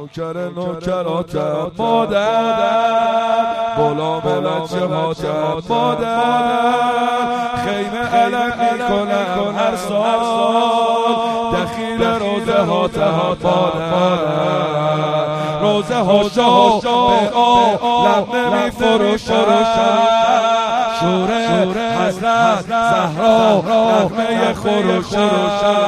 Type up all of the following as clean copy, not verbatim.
نوکر نوکراتم مادر، غلام بچه‌هاتم مادر، خیمه علم میکنم هر سال، دخیل روزه هاتم مادر، روزه هاشا به عالم نمیفروشم، شوره حضرت زهرا نغمه خروشم،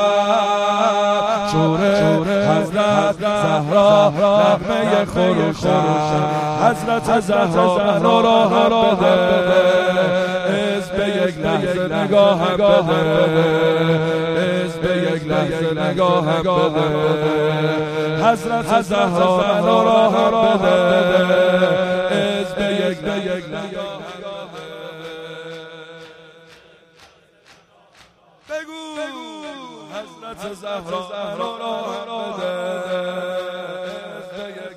شوره حضرت زهرا نغمه خروشم، حضرت زهرا منو راحت بده، از به یک لحظه نگاهم بده، از به یک لحظه نگاهم بده، حضرت زهرا منو راحت بده، از به یک نگاهم بگو حضرت زهرا منو راحت بده، از به یک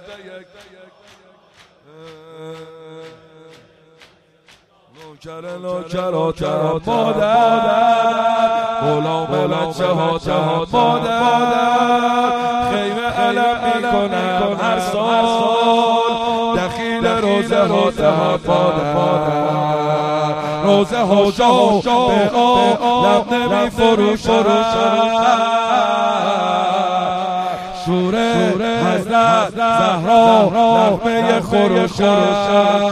نوکر نوکراتم مادر، غلام بچه‌هاتم مادر، خیمه علم میکنم هر سال، دخیل روزه هاتم مادر، روزه هاشا به عالم نمیفروشم، شوره حضرت زهرا نغمه خروشم،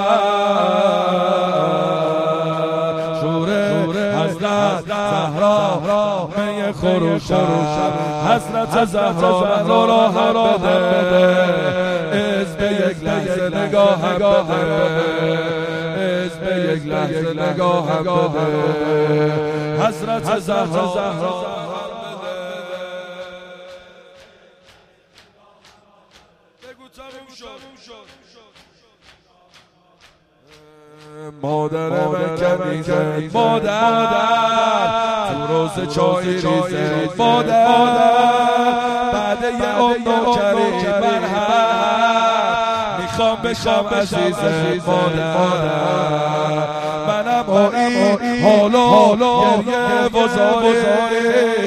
زهرا نغمه خروشم، حضرت زهرا منو راحت بده، از به یک لحظه نگاهم بده، از به یک لحظه نگاهم بده، حضرت زهرا بگو تموم شد. مادر من کنیزه مادر، تو روز چای ریزه مادر، بعد یه نوکری من هم میخوام بشم عزیزه مادر، منم این حالا گریه بزاری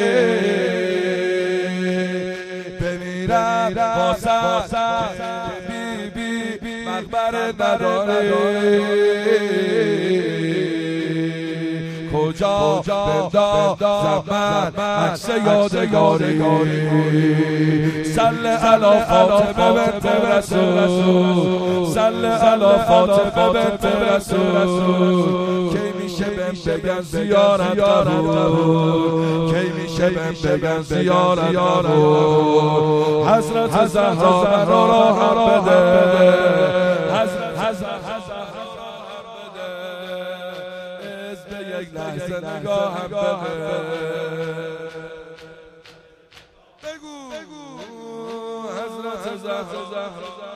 بمیرم واسه بی مقبره نداره، کجا بندازم من عکس یادگاری، صل علی فاطمه بنت رسول، صل علی فاطمه بنت رسول، کی میشه بهم بگن زیارت قبول، کی میشه بهم بگن زیارت قبول، حضرت زهرا منو راحت بده، حضرت یک لحظه نگاهم بده، بگو حضرت زهرا